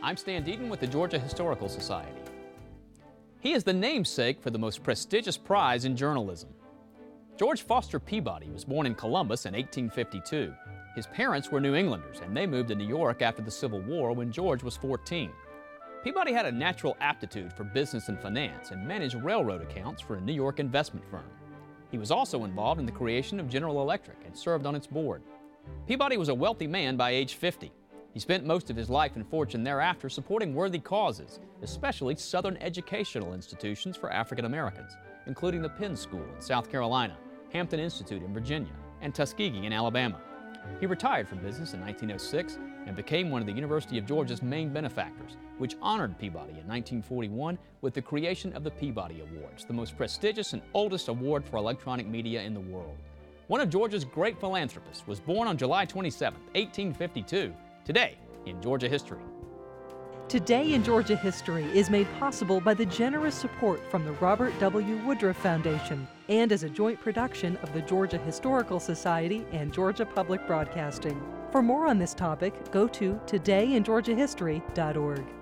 I'm Stan Deaton with the Georgia Historical Society. He is the namesake for the most prestigious prize in journalism. George Foster Peabody was born in Columbus in 1852. His parents were New Englanders, and they moved to New York after the Civil War when George was 14. Peabody had a natural aptitude for business and finance and managed railroad accounts for a New York investment firm. He was also involved in the creation of General Electric and served on its board. Peabody was a wealthy man by age 50. He spent most of his life and fortune thereafter supporting worthy causes, especially Southern educational institutions for African Americans, including the Penn School in South Carolina, Hampton Institute in Virginia, and Tuskegee in Alabama. He retired from business in 1906 and became one of the University of Georgia's main benefactors, which honored Peabody in 1941 with the creation of the Peabody Awards, the most prestigious and oldest award for electronic media in the world. One of Georgia's great philanthropists was born on July 27, 1852, today in Georgia History. Today in Georgia History is made possible by the generous support from the Robert W. Woodruff Foundation and is a joint production of the Georgia Historical Society and Georgia Public Broadcasting. For more on this topic, go to todayingeorgiahistory.org.